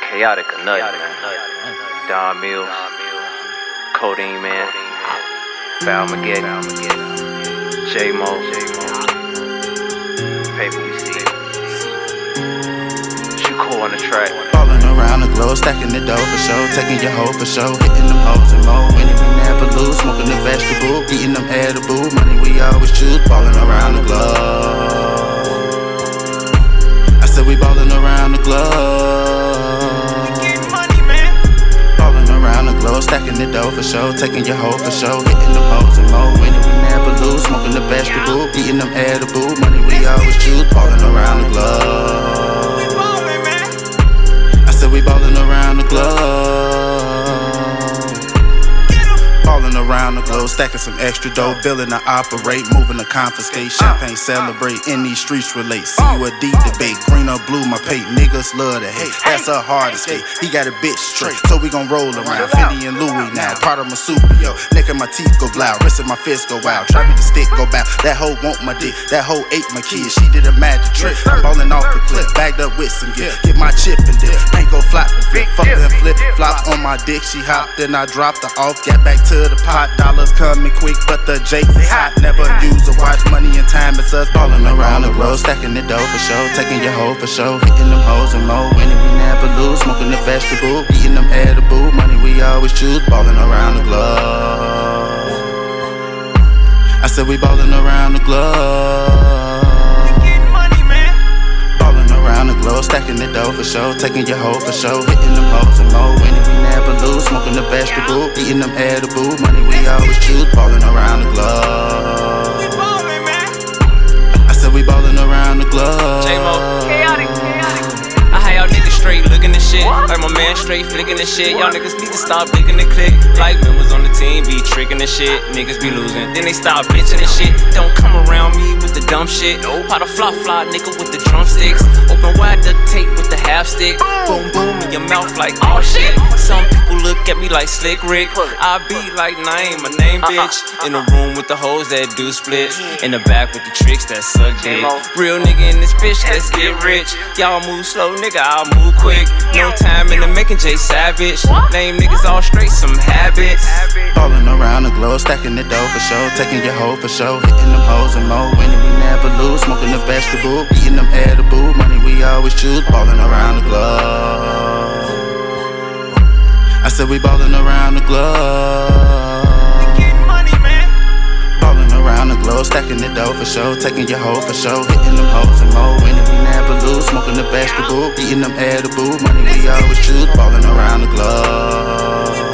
Chaotic or nothing, man. Don Mills, Codeine Man, Valmageddon, J-Mo, Paper We See. Cool on the track. Falling around the globe, stacking the dough for show, taking your hoe for show, hitting them hoes and more. Winning we never lose, smoking the vegetable, eating them edible. Money we always choose, balling around the globe. I said we balling around the globe. We getting money, man. Falling around the globe, stacking the dough for show, taking your hoe for show, hitting them hoes and more. Winning we never lose, smoking the vegetable, eating them edible. Money we always choose, balling around the globe. We ballin' around the globe. Ballin' around the globe, stacking some extra dough, billing to operate, moving to confiscate, champagne celebrate, in these streets relate. See you a D debate, green or blue, my pate, niggas love to hate. That's a hard escape. He got a bitch straight, so we gon' roll around. Fendi and Louis now, part of my Marsupial. Neck and my teeth go loud, wrist and my fist go wild. Try me to stick, go bow. That hoe want my dick, that hoe ate my kids. She did a magic trick. I'm ballin' off the clip, bagged up with some gear. Get my chip and dip, ain't go flop and flip. Fuck them flip flops on my dick. She hopped, then I dropped her off. Got back to the pot, dollars coming quick, but the Jakes is hot. Never use a watch, money and time. It's us ballin' around the globe, stacking the dough for show, taking your hoe for show, hitting them hoes and more. Winning we never lose, smoking the vegetable, eating them edible. Money we always choose, ballin' around the globe. I said we ballin' around the globe. We getting money, man. Ballin' around the globe, stacking the dough for show, taking your hoe for show, hitting them hoes and more. Winning we never lose, smoking the vegetable, eating them edible. Money we always choose, ballin' around the globe. We ballin', man. I said we ballin' around the globe. J-Mo, Chaotic. I had y'all niggas straight looking at shit. Like my man straight flicking the shit. Y'all niggas need to stop licking the click. Like members on the team be tricking the shit. Niggas be losing, then they stop bitching and shit. Don't come around me with the dumb shit. Pot a flop fly nigga with the drumsticks. Open wide the tape with the half stick. Boom boom in your mouth like oh shit. Some people look at me like Slick Rick. I be like name, my name bitch. In the room with the hoes that do splits. In the back with the tricks that suck dick. Real nigga in this bitch, let's get rich. Y'all move slow, nigga, I'll move quick. No time in the making J Savage. Name niggas all straight, some habits. Ballin' around the globe, stacking the dough for show, taking your hoe for show, hitting them hoes and more. Winning we never lose, smoking the vegetable, eating them edible. Money we always choose, ballin' around the globe. I said we ballin' around the globe. We getting money, man. Ballin' around the globe, stacking the dough for show, taking your hoe for show, hitting them hoes and more. Winning we never lose, smoking the vegetable, eating them edible. Money we always choose, ballin' around the globe.